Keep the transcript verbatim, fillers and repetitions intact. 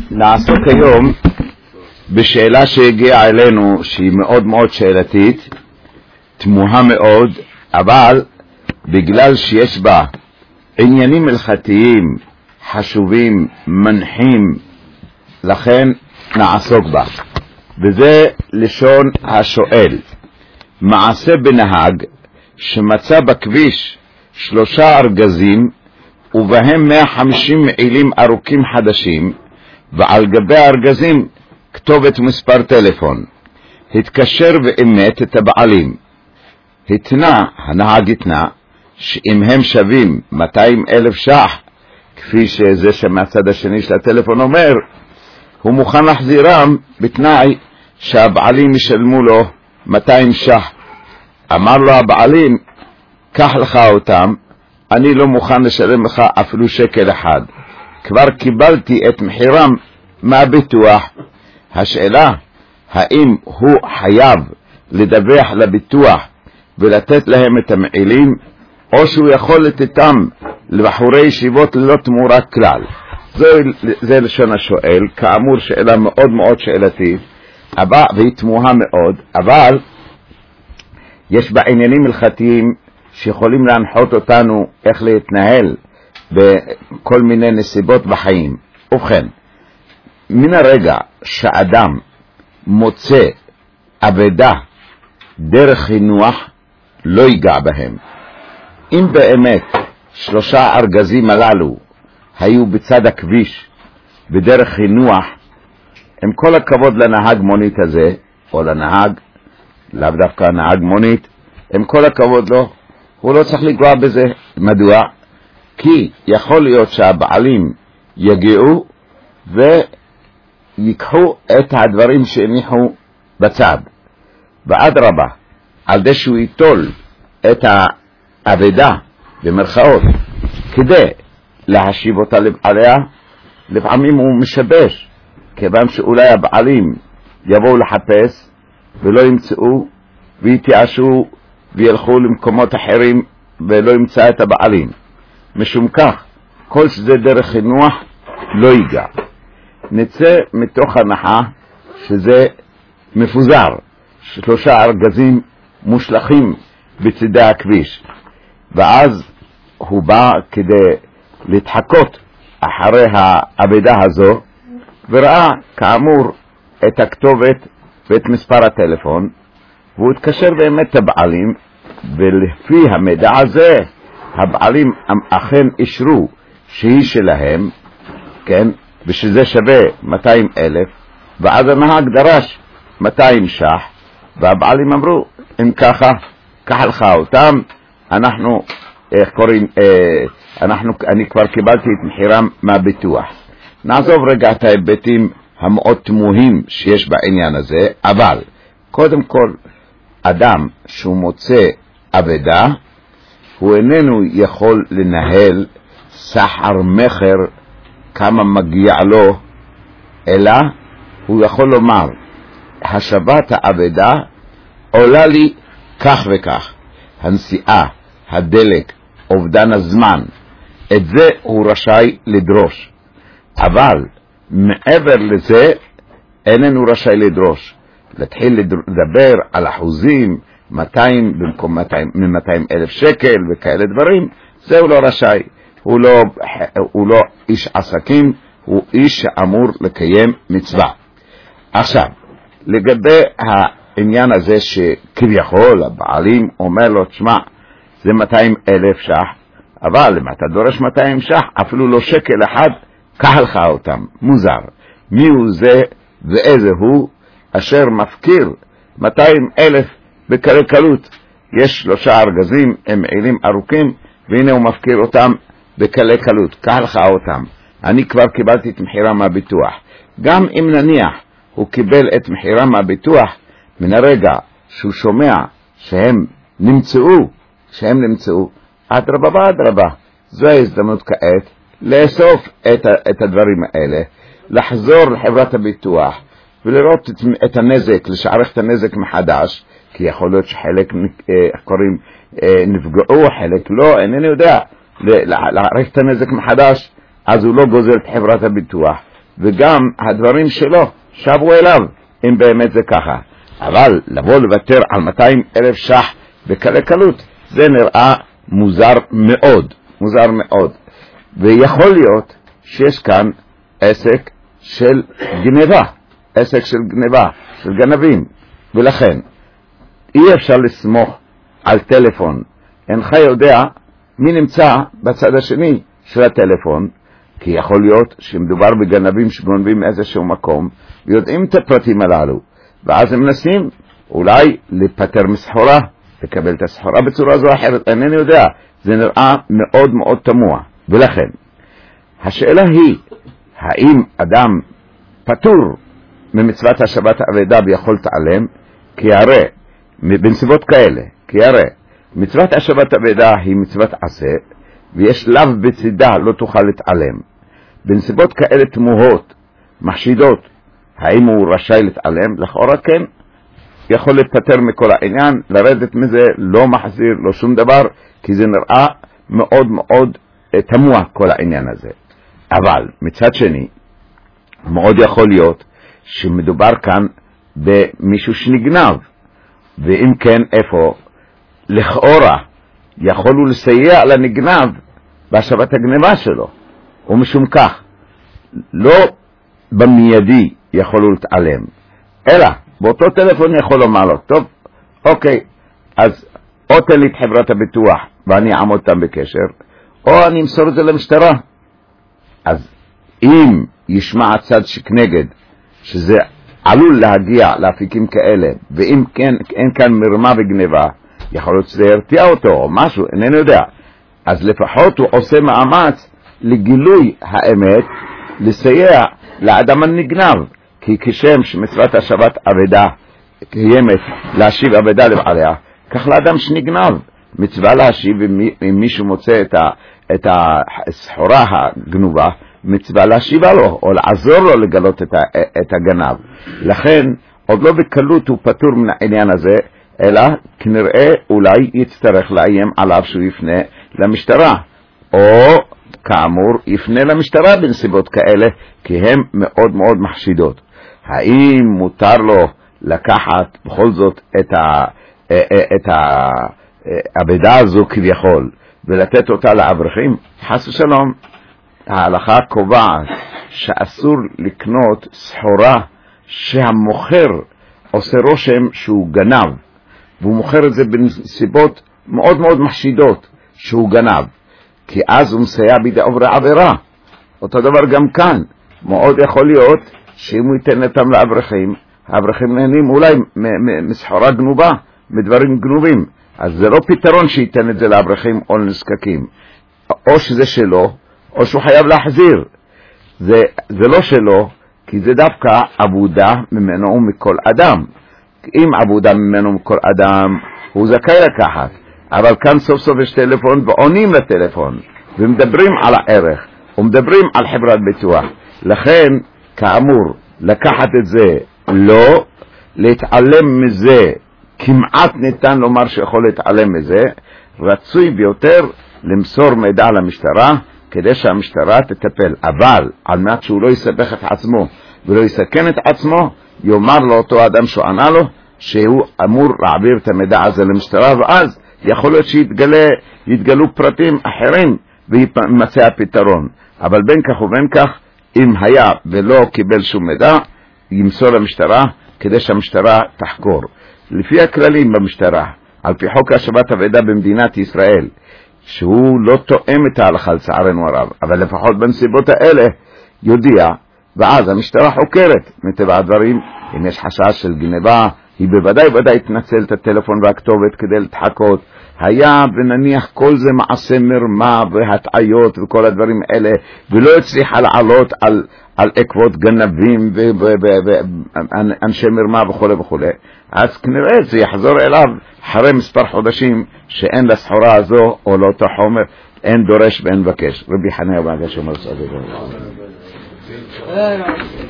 נעסוק היום בשאלה שהגיעה אלינו, שהיא מאוד מאוד שאלתית, תמוהה מאוד, אבל בגלל שיש בה עניינים הלכתיים חשובים, מנחים, לכן נעסוק בה. וזה לשון השואל: מעשה בנהג שמצא בכביש שלושה ארגזים ובהם מאה וחמישים מעילים ארוכים חדשים, ועל גבי הארגזים כתובת מספר טלפון. התקשר ואימת את הבעלים. התנה, הנהג התנה, שאם הם שווים מאתיים אלף שח, כפי שזה שמהצד השני של הטלפון אומר, הוא מוכן להחזירם בתנאי שהבעלים ישלמו לו מאתיים שח. אמר לו הבעלים, קח לך אותם, אני לא מוכן לשלם לך אפילו שקל אחד, כבר קיבלתי את מחירם מהביטוח. השאלה, האם הוא חייב לדווח לביטוח ולתת להם את המעילים, או שהוא יכול לתתם לבחורי ישיבות ללא תמורה כלל? זה, זה לשון השואל. כאמור שאלה מאוד מאוד שאלתית, והיא תמוהה מאוד, אבל יש בה עניינים הלכתיים שיכולים להנחות אותנו איך להתנהל בכל מיני נסיבות בחיים. ובכן, מן הרגע שאדם מוצא עבדה דרך חינוך, לא ייגע בהם. אם באמת שלושה ארגזים הללו היו בצד הכביש בדרך חינוך, עם כל הכבוד לנהג מונית הזה, או לנהג, לאו דווקא נהג מונית, עם כל הכבוד לו, הוא לא צריך לגוע בזה. מדוע? כי יכול להיות שהבעלים יגיעו ויקחו את הדברים שהניחו בצד, ועד רבה, על זה שהוא יטול את העבדה במרכאות כדי להשיב אותה עליה, לפעמים הוא משבש, כיוון שאולי הבעלים יבואו לחפש ולא ימצאו ויתייאשו וילכו למקומות אחרים ולא ימצא את הבעלים. משום כך, כל שזה דרך חינוך לא ייגע. נצא מתוך הנחה שזה מפוזר, שלושה ארגזים מושלכים בצדי הכביש, ואז הוא בא כדי להתחקות אחרי העבדה הזו, וראה כאמור את הכתובת ואת מספר הטלפון, והוא התקשר באמת הבעלים, ולפי המידע הזה הבעלים אכן אישרו שהיא שלהם, כן, ושזה שווה מאתיים אלף, ואז הנהג דרש מאתיים שח, והבעלים אמרו, אם ככה, קח לך אותם, אנחנו, איך קוראים, אה, אנחנו, אני כבר קיבלתי את מחירם מהביטוח. נעזוב רגע את ההיבטים המאוד תמוהים שיש בעניין הזה, אבל קודם כל, אדם שהוא מוצא עבדה, הוא איננו יכול לנהל סחר מחר כמה מגיע לו, אלא הוא יכול לומר, השבת העבדה עולה לי כך וכך, הנסיעה, הדלק, אובדן הזמן, את זה הוא רשאי לדרוש. אבל מעבר לזה איננו רשאי לדרוש. להתחיל לדבר על אחוזים, מאתיים במקום מאתיים אלף שקל וכאלה דברים, זה הוא לא רשאי. הוא לא, הוא לא איש עסקים, הוא איש שאמור לקיים מצווה. עכשיו, לגבי העניין הזה שכביכול הבעלים אומר לו, תשמע, זה מאתיים אלף שח, אבל אם אתה דורש מאתיים שח, אפילו לא שקל אחד, קח לך אותם. מוזר. מי הוא זה ואיזה הוא אשר מפקיר מאתיים אלף בקלי קלות? יש שלושה ארגזים, הם מעילים ארוכים, והנה הוא מפקיר אותם בקלי קלות. קח לך אותם. אני כבר קיבלתי את מחירם מהביטוח. גם אם נניח הוא קיבל את מחירם מהביטוח, מן הרגע שהוא שומע שהם נמצאו, שהם נמצאו, אדרבה ואדרבה, זו ההזדמנות כעת לאסוף את, את הדברים האלה, לחזור לחברת הביטוח ולראות את, את הנזק, לשערך את הנזק מחדש, כי יכול להיות שחלק אה, קוראים אה, נפגעו, חלק לא, אינני יודע, לערך את הנזק מחדש, אז הוא לא גוזל את חברת הביטוח, וגם הדברים שלו שבו אליו, אם באמת זה ככה. אבל לבוא לוותר על מאתיים אלף שח בקלי קלות, זה נראה מוזר מאוד, מוזר מאוד. ויכול להיות שיש כאן עסק של גניבה, עסק של גניבה, של גנבים, ולכן אי אפשר לסמוך על טלפון. אינך יודע מי נמצא בצד השני של הטלפון, כי יכול להיות שמדובר בגנבים שגונבים איזשהו מקום, ויודעים את הפרטים הללו, ואז הם מנסים אולי לפטר מסחורה, לקבל את הסחורה בצורה זו או אחרת, אינני יודע, זה נראה מאוד מאוד תמוה. ולכן, השאלה היא, האם אדם פטור ממצוות השבת אבדה ויכול להתעלם? כי הרי, בנסיבות כאלה, כי הרי מצוות השבת אבדה היא מצוות עשה, ויש לאו בצדה לא תוכל להתעלם. בנסיבות כאלה תמוהות, מחשידות, האם הוא רשאי להתעלם? לכאורה כן, יכול להתפטר מכל העניין, לרדת מזה, לא מחזיר, לא שום דבר, כי זה נראה מאוד מאוד תמוה כל העניין הזה. אבל מצד שני, מאוד יכול להיות שמדובר כאן במישהו שנגנב, ואם כן איפה, לכאורה יכול הוא לסייע לנגנב בהשבת הגניבה שלו, ומשום כך לא במיידי יכול הוא להתעלם, אלא באותו טלפון יכול לומר לו, טוב, אוקיי, אז או תן לי את חברת הביטוח ואני אעמוד אותם בקשר, או אני אמסור את זה למשטרה. אז אם ישמע הצד שכנגד שזה עלול להגיע לאפיקים כאלה, ואם כן, אין כאן מרמה וגניבה, יכול להיות שזה ירתיע אותו או משהו, איננו יודע. אז לפחות הוא עושה מאמץ לגילוי האמת, לסייע לאדם הנגנב, כי כשם שמצוות השבת אבדה קיימת להשיב אבדה לבעליה, כך לאדם שנגנב מצווה להשיב, אם מישהו מוצא את, ה, את הסחורה הגנובה, מצווה להשיבה לו או לעזור לו לגלות את, ה, את הגנב. לכן עוד לא בקלות הוא פטור מן העניין הזה, אלא כנראה אולי יצטרך לאיים עליו שהוא יפנה למשטרה, או כאמור יפנה למשטרה בנסיבות כאלה, כי הן מאוד מאוד מחשידות. האם מותר לו לקחת בכל זאת את ה, את האבדה הזו כביכול ולתת אותה לאברכים? חס ושלום, ההלכה קובעת שאסור לקנות סחורה שהמוכר עושה רושם שהוא גנב, והוא מוכר את זה בנסיבות מאוד מאוד מחשידות שהוא גנב, כי אז הוא מסייע בידי עוברי עבירה. אותו דבר גם כאן, מאוד יכול להיות שאם הוא ייתן אותם לאברכים, האברכים נהנים אולי מסחורה גנובה, מדברים גנובים, אז זה לא פתרון שייתן את זה לאברכים או לנזקקים, או שזה שלו או שהוא חייב להחזיר. זה, זה לא שלו, כי זה דווקא עבודה ממנו ומכל אדם. אם עבודה ממנו ומכל אדם, הוא זכאי לקחת. אבל כאן סוף סוף יש טלפון ועונים לטלפון, ומדברים על הערך, ומדברים על חברת ביטוח. לכן, כאמור, לקחת את זה, לא להתעלם מזה, כמעט ניתן לומר שיכול להתעלם מזה, רצוי ביותר למסור מידע למשטרה, כדי שהמשטרה תטפל, אבל על מנת שהוא לא יסבך את עצמו ולא יסכן את עצמו, יאמר לו אותו אדם שענה לו שהוא אמור להעביר את המידע הזה למשטרה, ואז יכול להיות שיתגלו פרטים אחרים וימצא הפתרון. אבל בין כך ובין כך, אם היה ולא קיבל שום מידע, ימסור למשטרה כדי שהמשטרה תחקור. לפי הכללים במשטרה, על פי חוק השבת אבדה במדינת ישראל, שהוא לא תואם את ההלכה לצערנו הרב, אבל לפחות בנסיבות האלה יודיע, ואז המשטרה חוקרת. מטבע הדברים, אם יש חשש של גניבה, היא בוודאי ודאי תנצל את הטלפון והכתובת כדי להתחקות. היה ונניח כל זה מעשה מרמה והטעיות וכל הדברים האלה, ולא הצליחה לעלות על, על עקבות גנבים ואנשי מרמה וכו' וכו', אז כנראה זה יחזור אליו אחרי מספר חודשים שאין לסחורה הזו או לאותו חומר, אין דורש ואין בקש. רבי חניה בן עקשיא אומר